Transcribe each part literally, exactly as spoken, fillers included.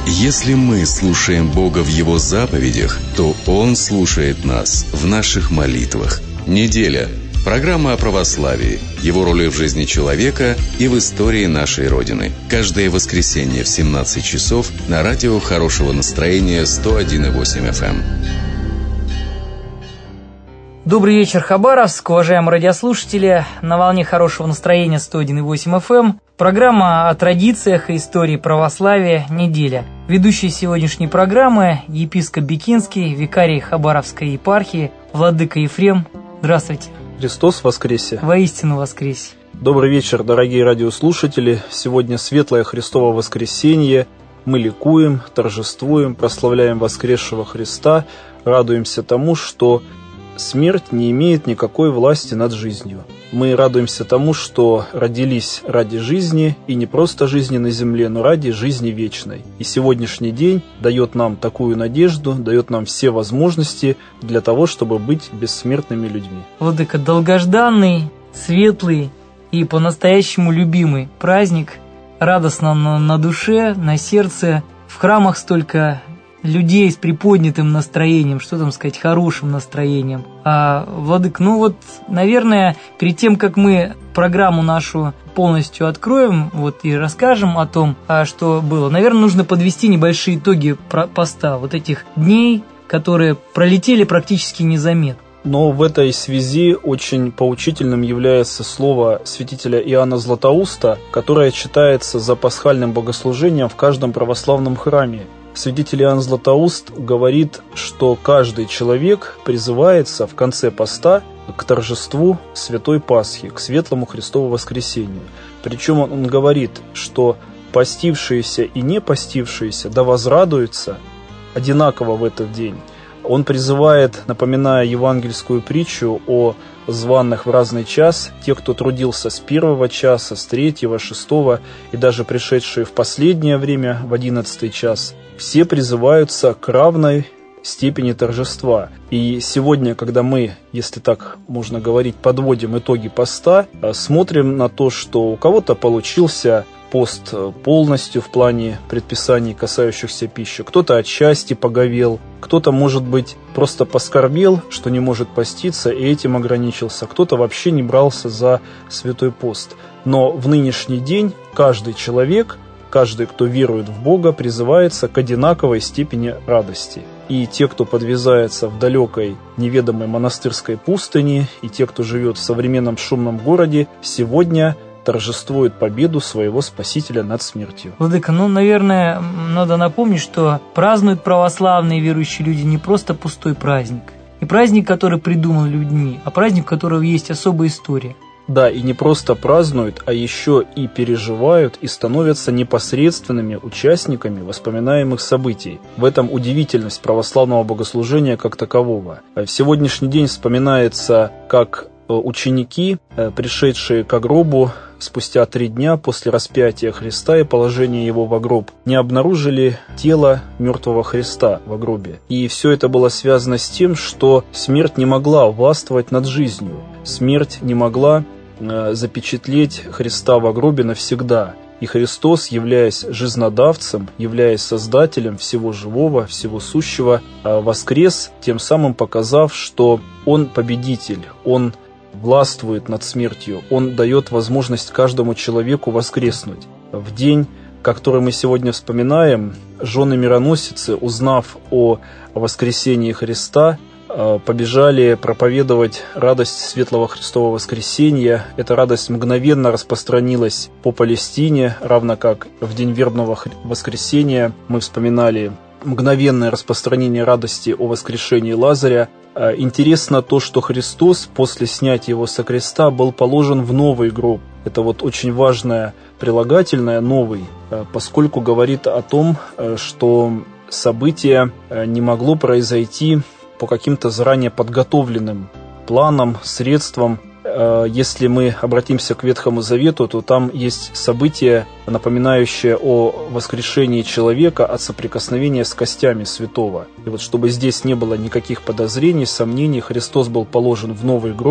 Если мы слушаем Бога в Его заповедях, то Он слушает нас в наших молитвах. Неделя. Программа о православии, его роли в жизни человека и в истории нашей Родины. Каждое воскресенье в семнадцать часов на радио хорошего настроения сто один и восемь эф эм. Добрый вечер, Хабаровск, уважаемые радиослушатели. На волне хорошего настроения сто один и восемь эф эм. Программа о традициях и истории православия «Неделя». Ведущий сегодняшней программы епископ Бикинский, викарий Хабаровской епархии, владыка Ефрем. Здравствуйте. Христос воскресе! Воистину воскресе! Добрый вечер, дорогие радиослушатели! Сегодня светлое Христово воскресенье. Мы ликуем, торжествуем, прославляем воскресшего Христа, радуемся тому, что смерть не имеет никакой власти над жизнью. Мы радуемся тому, что родились ради жизни, и не просто жизни на земле, но ради жизни вечной. И сегодняшний день дает нам такую надежду, дает нам все возможности для того, чтобы быть бессмертными людьми. Владыка, долгожданный, светлый и по-настоящему любимый праздник, радостно на, на душе, на сердце. В храмах столько людей с приподнятым настроением, что там сказать, хорошим настроением. А, Владык, ну вот, наверное, перед тем, как мы программу нашу полностью откроем, вот и расскажем о том, а, что было, наверное, нужно подвести небольшие итоги поста, вот этих дней, которые пролетели практически незаметно. Но в этой связи очень поучительным является слово святителя Иоанна Златоуста, которое читается за пасхальным богослужением в каждом православном храме. Святитель Иоанн Златоуст говорит, что каждый человек призывается в конце поста к торжеству Святой Пасхи, к светлому Христову воскресению. Причем он говорит, что постившиеся и не постившиеся да возрадуются одинаково в этот день. Он призывает, напоминая евангельскую притчу о званых в разный час, те, кто трудился с первого часа, с третьего, шестого и даже пришедшие в последнее время, в одиннадцатый час, все призываются к равной степени торжества. И сегодня, когда мы, если так можно говорить, подводим итоги поста, смотрим на то, что у кого-то получился пост полностью в плане предписаний, касающихся пищи, кто-то отчасти поговел, кто-то, может быть, просто поскорбел, что не может поститься, и этим ограничился, кто-то вообще не брался за святой пост. Но в нынешний день каждый человек, каждый, кто верует в Бога, призывается к одинаковой степени радости. И те, кто подвязается в далекой, неведомой монастырской пустыне, и те, кто живет в современном шумном городе, сегодня торжествует победу своего Спасителя над смертью. Владыка, ну, наверное, надо напомнить, что празднуют православные верующие люди не просто пустой праздник, не праздник, который придуман людьми, а праздник, у которого есть особая история. Да, и не просто празднуют, а еще и переживают и становятся непосредственными участниками воспоминаемых событий. В этом удивительность православного богослужения как такового. В сегодняшний день вспоминается, как ученики, пришедшие к гробу спустя три дня после распятия Христа и положения его во гроб, не обнаружили тело мертвого Христа во гробе. И все это было связано с тем, что смерть не могла властвовать над жизнью. Смерть не могла э, запечатлеть Христа во гробе навсегда. И Христос, являясь жизнодавцем, являясь создателем всего живого, всего сущего, э, воскрес, тем самым показав, что Он победитель, Он властвует над смертью, Он дает возможность каждому человеку воскреснуть. В день, который мы сегодня вспоминаем, жены-мироносицы, узнав о воскресении Христа, побежали проповедовать радость светлого Христового воскресения. Эта радость мгновенно распространилась по Палестине, равно как в день вербного воскресения мы вспоминали мгновенное распространение радости о воскрешении Лазаря. Интересно то, что Христос после снятия его со креста был положен в новый гроб. Это вот очень важное прилагательное «новый», поскольку говорит о том, что событие не могло произойти по каким-то заранее подготовленным планам, средствам. Если мы обратимся к Ветхому Завету, то там есть событие, напоминающее о воскрешении человека от соприкосновения с костями святого. И вот чтобы здесь не было никаких подозрений, сомнений, Христос был положен в новый гроб,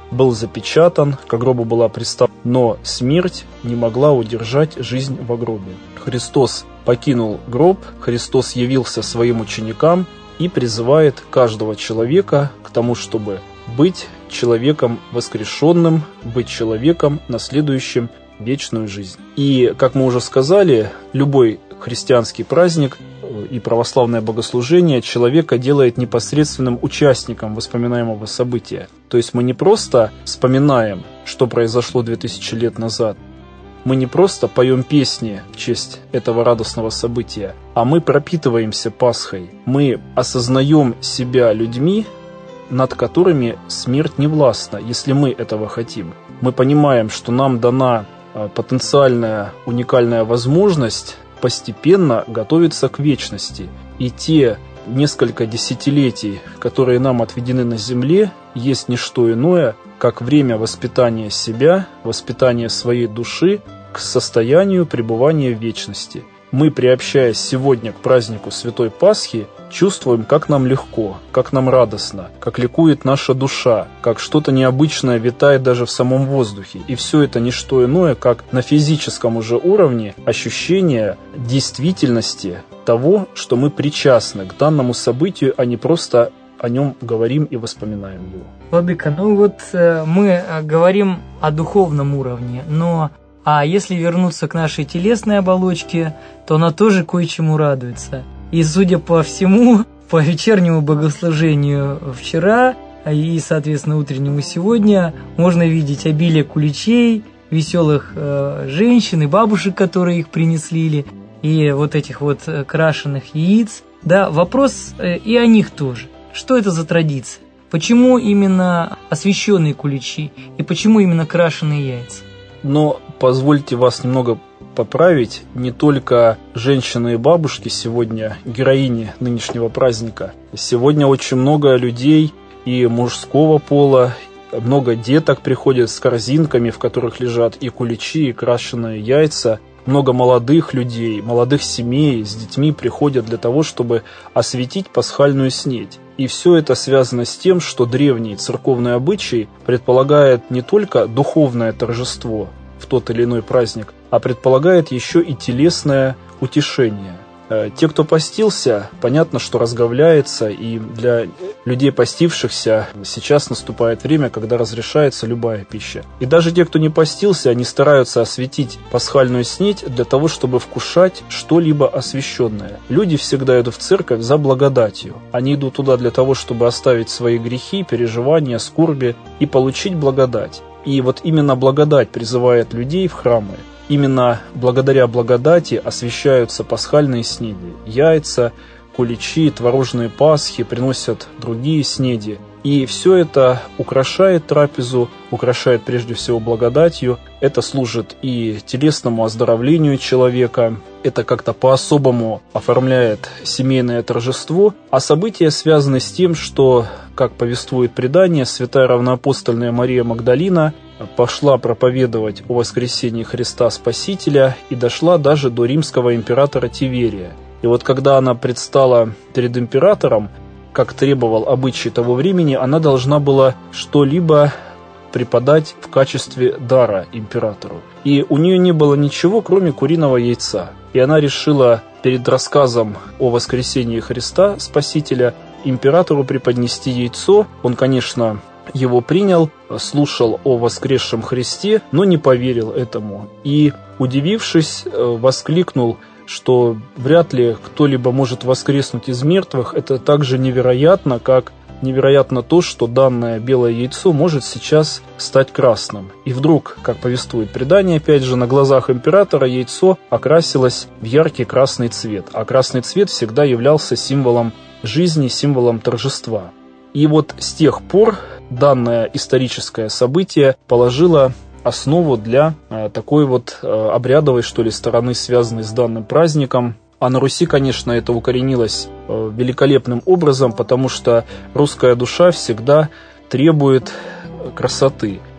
был запечатан, к гробу была приставлена, но смерть не могла удержать жизнь во гробе. Христос покинул гроб, Христос явился своим ученикам и призывает каждого человека к тому, чтобы быть человеком воскрешенным, быть человеком, наследующим вечную жизнь. И, как мы уже сказали, любой христианский праздник и православное богослужение человека делает непосредственным участником воспоминаемого события. То есть мы не просто вспоминаем, что произошло две тысячи лет назад, мы не просто поем песни в честь этого радостного события, а мы пропитываемся Пасхой. Мы осознаем себя людьми, над которыми смерть не властна, если мы этого хотим. Мы понимаем, что нам дана потенциальная уникальная возможность постепенно готовиться к вечности. И те несколько десятилетий, которые нам отведены на земле, есть не что иное, как время воспитания себя, воспитания своей души к состоянию пребывания в вечности. Мы, приобщаясь сегодня к празднику Святой Пасхи, чувствуем, как нам легко, как нам радостно, как ликует наша душа, как что-то необычное витает даже в самом воздухе. И все это не что иное, как на физическом уже уровне ощущение действительности того, что мы причастны к данному событию, а не просто о нем говорим и воспоминаем его. Владыка, ну вот э, мы говорим о духовном уровне, но а если вернуться к нашей телесной оболочке, то она тоже кое-чему радуется. И, судя по всему, по вечернему богослужению вчера и, соответственно, утреннему сегодня, можно видеть обилие куличей, веселых э, женщин и бабушек, которые их принесли, и вот этих вот крашеных яиц. Да, вопрос э, и о них тоже. Что это за традиция? Почему именно освященные куличи и почему именно крашеные яйца? Но позвольте вас немного поправить, не только женщины и бабушки сегодня героини нынешнего праздника. Сегодня очень много людей и мужского пола, много деток приходят с корзинками, в которых лежат и куличи, и крашеные яйца. Много молодых людей, молодых семей с детьми приходят для того, чтобы осветить пасхальную снедь. И все это связано с тем, что древний церковный обычай предполагает не только духовное торжество в тот или иной праздник, а предполагает еще и телесное утешение. Те, кто постился, понятно, что разговляется, и для людей постившихся сейчас наступает время, когда разрешается любая пища. И даже те, кто не постился, они стараются осветить пасхальную снедь для того, чтобы вкушать что-либо освященное. Люди всегда идут в церковь за благодатью. Они идут туда для того, чтобы оставить свои грехи, переживания, скорби и получить благодать. И вот именно благодать призывает людей в храмы. Именно благодаря благодати освящаются пасхальные снеди. Яйца, куличи, творожные пасхи, приносят другие снеди. И все это украшает трапезу, украшает прежде всего благодатью. Это служит и телесному оздоровлению человека, это как-то по-особому оформляет семейное торжество. А события связаны с тем, что, как повествует предание, святая равноапостольная Мария Магдалина пошла проповедовать о воскресении Христа Спасителя и дошла даже до римского императора Тиверия. И вот когда она предстала перед императором, как требовал обычай того времени, она должна была что-либо преподать в качестве дара императору. И у нее не было ничего, кроме куриного яйца. И она решила перед рассказом о воскресении Христа Спасителя императору преподнести яйцо. Он, конечно, его принял, слушал о воскресшем Христе, но не поверил этому. И, удивившись, воскликнул, что вряд ли кто-либо может воскреснуть из мертвых. Это так же невероятно, как невероятно то, что данное белое яйцо может сейчас стать красным. И вдруг, как повествует предание, опять же, на глазах императора яйцо окрасилось в яркий красный цвет. А красный цвет всегда являлся символом жизни, символом торжества. И вот с тех пор данное историческое событие положило основу для э, такой вот э, обрядовой, что ли, стороны, связанной с данным праздником. А на Руси, конечно, это укоренилось э, великолепным образом, потому что русская душа всегда требует красоты,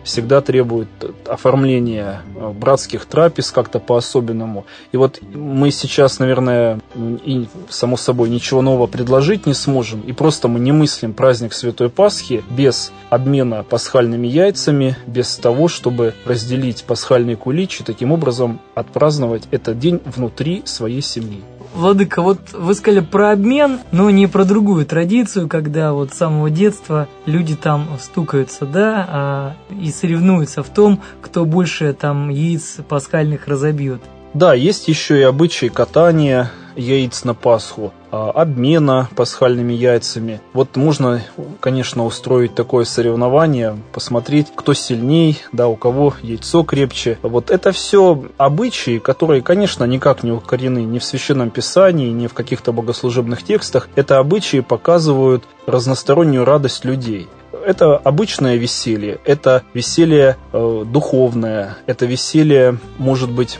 всегда требует оформления братских трапез как-то по-особенному. И вот мы сейчас, наверное, и, само собой, ничего нового предложить не сможем, и просто мы не мыслим праздник Святой Пасхи без обмена пасхальными яйцами, без того, чтобы разделить пасхальный кулич и таким образом отпраздновать этот день внутри своей семьи. Владыка, вот вы сказали про обмен, но не про другую традицию, когда вот с самого детства люди там стукаются, да, а, и соревнуются в том, кто больше там яиц пасхальных разобьет. Да, есть еще и обычаи катания яиц на Пасху, обмена пасхальными яйцами. Вот можно, конечно, устроить такое соревнование, посмотреть, кто сильней, да, у кого яйцо крепче. Вот это все обычаи, которые, конечно, никак не укорены ни в Священном Писании, ни в каких-то богослужебных текстах. Это обычаи показывают разностороннюю радость людей. Это обычное веселье, это веселье э, духовное, это веселье, может быть,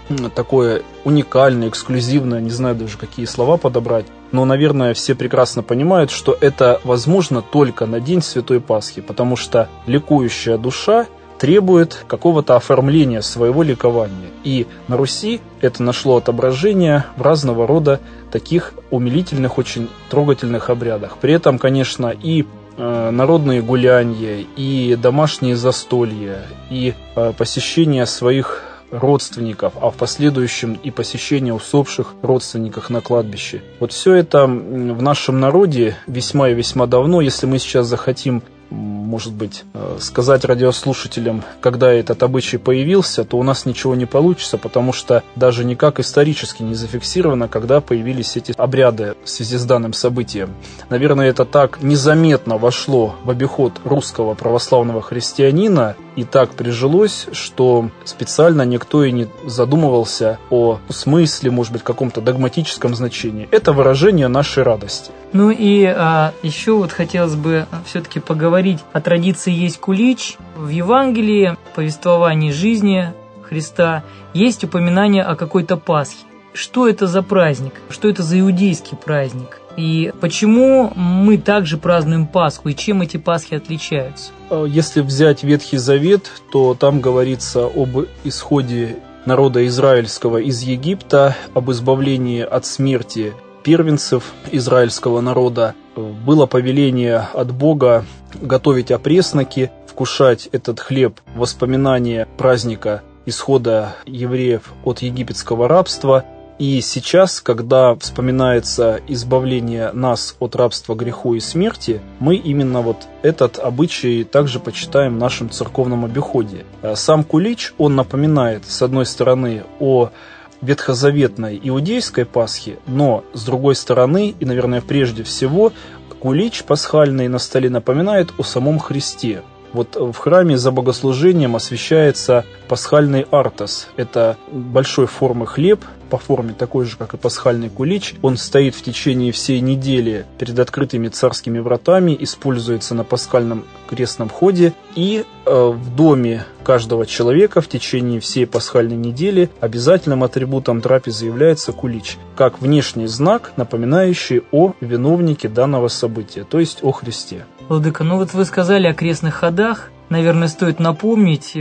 такое уникальное, эксклюзивное, не знаю даже какие слова подобрать, но, наверное, все прекрасно понимают, что это возможно только на день Святой Пасхи, потому что ликующая душа требует какого-то оформления своего ликования. И на Руси это нашло отображение в разного рода таких умилительных, очень трогательных обрядах. При этом, конечно, и э, народные гулянья, и домашние застолья, и э, посещение своих родственников, а в последующем и посещение усопших родственников на кладбище. Вот все это в нашем народе весьма и весьма давно. Если мы сейчас захотим, может быть, сказать радиослушателям, когда этот обычай появился, то у нас ничего не получится, потому что даже никак исторически не зафиксировано, когда появились эти обряды в связи с данным событием. Наверное, это так незаметно вошло в обиход русского православного христианина и так прижилось, что специально никто и не задумывался о смысле, может быть, каком-то догматическом значении. Это выражение нашей радости. Ну и а, еще вот хотелось бы все-таки поговорить о традиции «Есть кулич». В Евангелии, в повествовании жизни Христа, есть упоминание о какой-то Пасхе. Что это за праздник? Что это за иудейский праздник? И почему мы также празднуем Пасху? И чем эти Пасхи отличаются? Если взять Ветхий Завет, то там говорится об исходе народа израильского из Египта, об избавлении от смерти первенцев израильского народа. Было повеление от Бога готовить опресноки, вкушать этот хлеб, воспоминание праздника исхода евреев от египетского рабства. И сейчас, когда вспоминается избавление нас от рабства, греху и смерти, мы именно вот этот обычай также почитаем в нашем церковном обиходе. Сам кулич, он напоминает, с одной стороны, о ветхозаветной иудейской Пасхе, но с другой стороны, и, наверное, прежде всего, кулич пасхальный на столе напоминает о самом Христе. Вот в храме за богослужением освящается пасхальный артос. Это большой формы хлеб, по форме такой же, как и пасхальный кулич. Он стоит в течение всей недели перед открытыми царскими вратами, используется на пасхальном крестном ходе. И э, в доме каждого человека в течение всей пасхальной недели обязательным атрибутом трапезы является кулич, как внешний знак, напоминающий о виновнике данного события, то есть о Христе. Владыка, ну вот вы сказали о крестных ходах. Наверное, стоит напомнить,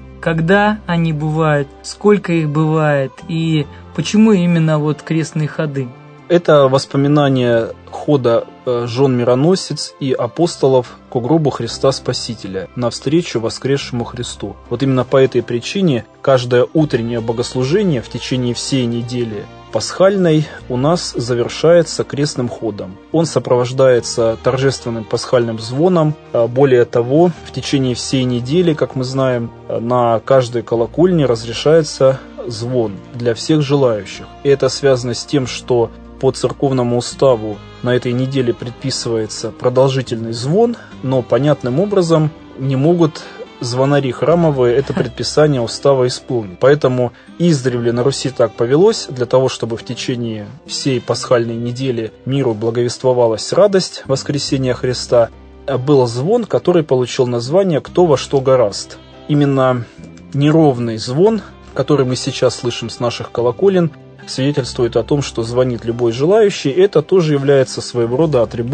когда они бывают, сколько их бывает и почему именно вот крестные ходы. Это воспоминание хода жен мироносец и апостолов к гробу Христа Спасителя навстречу воскресшему Христу. Вот именно по этой причине каждое утреннее богослужение в течение всей недели пасхальной у нас завершается крестным ходом. Он сопровождается торжественным пасхальным звоном. Более того, в течение всей недели, как мы знаем, на каждой колокольне разрешается звон для всех желающих. И это связано с тем, что по церковному уставу на этой неделе предписывается продолжительный звон, но понятным образом не могут звонари храмовые это предписание устава исполнить. Поэтому издревле на Руси так повелось, для того, чтобы в течение всей пасхальной недели миру благовествовалась радость воскресения Христа, был звон, который получил название «Кто во что горазд». Именно неровный звон, который мы сейчас слышим с наших колоколен, свидетельствует о том, что звонит любой желающий. Это тоже является своего рода атрибутом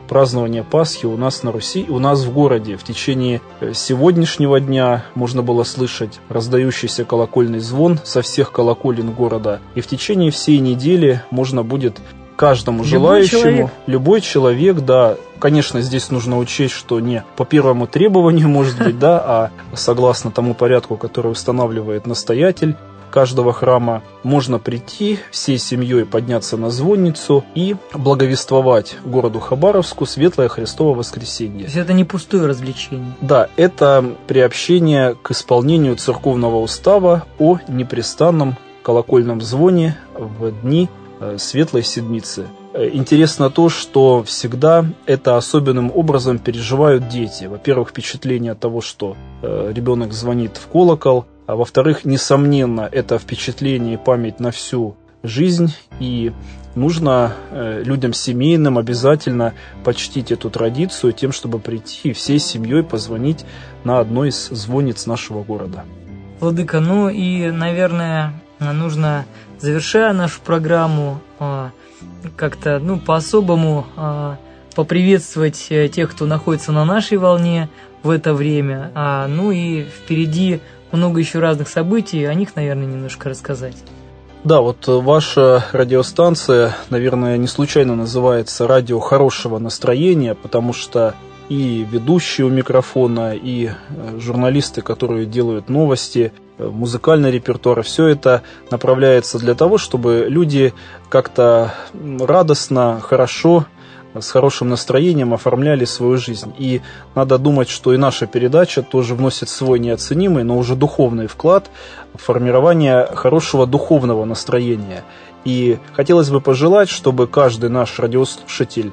празднования Пасхи у нас на Руси и у нас в городе. В течение сегодняшнего дня можно было слышать раздающийся колокольный звон со всех колоколен города. И в течение всей недели можно будет каждому любой желающему, человек. любой человек, да, конечно, здесь нужно учесть, что не по первому требованию, может быть, да, а согласно тому порядку, который устанавливает настоятель каждого храма, можно прийти всей семьей, подняться на звонницу и благовествовать городу Хабаровску Светлое Христово Воскресенье. То есть это не пустое развлечение? Да, это приобщение к исполнению церковного устава о непрестанном колокольном звоне в дни Светлой Седмицы. Интересно то, что всегда это особенным образом переживают дети. Во-первых, впечатление от того, что ребенок звонит в колокол, а во-вторых, несомненно, это впечатление и память на всю жизнь, и нужно людям семейным обязательно почтить эту традицию тем, чтобы прийти и всей семьей позвонить на одной из звонниц нашего города. Владыка, ну и, наверное, нужно, завершая нашу программу, как-то ну, по-особому поприветствовать тех, кто находится на нашей волне в это время. Ну и впереди много еще разных событий, о них, наверное, немножко рассказать. Да, вот ваша радиостанция, наверное, не случайно называется «Радио хорошего настроения», потому что и ведущие у микрофона, и журналисты, которые делают новости, музыкальный репертуар, все это направляется для того, чтобы люди как-то радостно, хорошо, с хорошим настроением оформляли свою жизнь. И надо думать, что и наша передача тоже вносит свой неоценимый, но уже духовный вклад в формирование хорошего духовного настроения. И хотелось бы пожелать, чтобы каждый наш радиослушатель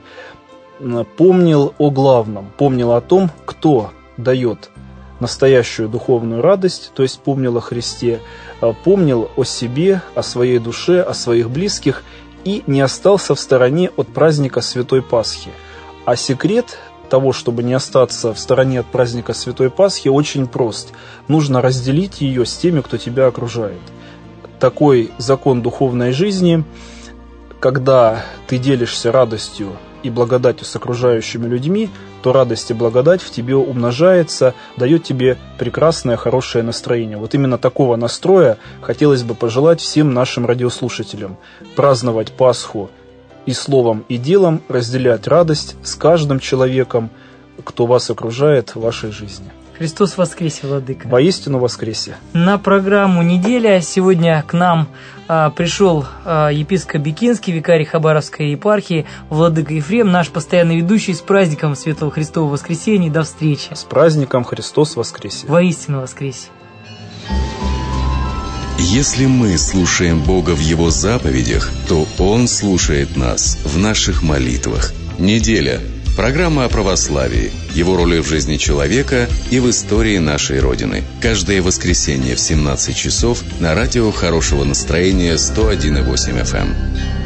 помнил о главном, помнил о том, кто дает настоящую духовную радость, то есть помнил о Христе, помнил о себе, о своей душе, о своих близких и не остался в стороне от праздника Святой Пасхи. А секрет того, чтобы не остаться в стороне от праздника Святой Пасхи, очень прост. Нужно разделить ее с теми, кто тебя окружает. Такой закон духовной жизни, когда ты делишься радостью и благодатью с окружающими людьми, то радость и благодать в тебе умножается, дает тебе прекрасное, хорошее настроение. Вот именно такого настроя хотелось бы пожелать всем нашим радиослушателям. Праздновать Пасху и словом, и делом, разделять радость с каждым человеком, кто вас окружает в вашей жизни. Христос воскресе, Владыка! Воистину воскресе! На программу «Неделя» сегодня к нам а, пришел а, епископ Бикинский, викарий Хабаровской епархии, Владыка Ефрем, наш постоянный ведущий. С праздником Светлого Христова Воскресения! До встречи! С праздником Христос воскресе! Воистину воскресе! Если мы слушаем Бога в Его заповедях, то Он слушает нас в наших молитвах. Неделя. Программа о православии, его роли в жизни человека и в истории нашей Родины. Каждое воскресенье в семнадцать часов на радио хорошего настроения сто один и восемь эф эм.